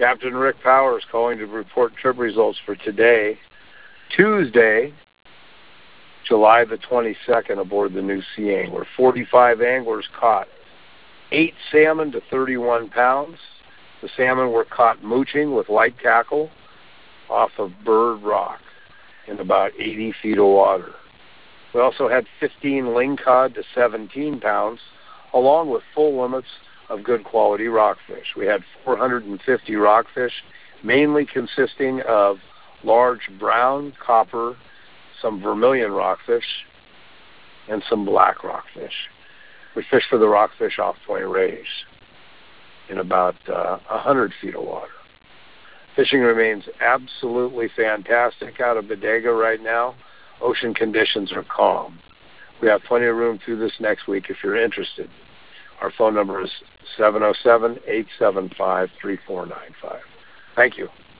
Captain Rick Powers calling to report trip results for today, Tuesday, July the 22nd, aboard the new Sea Angler. 45 anglers caught 8 salmon to 31 pounds. The salmon were caught mooching with light tackle off of Bird Rock in about 80 feet of water. We also had 15 lingcod to 17 pounds, along with full limits of good quality rockfish. We had 450 rockfish, mainly consisting of large brown, copper, some vermilion rockfish, and some black rockfish. We fished for the rockfish off Point Reyes in about 100 feet of water. Fishing remains absolutely fantastic out of Bodega right now. Ocean conditions are calm. We have plenty of room through this next week if you're interested. Our phone number is 707-875-3495. Thank you.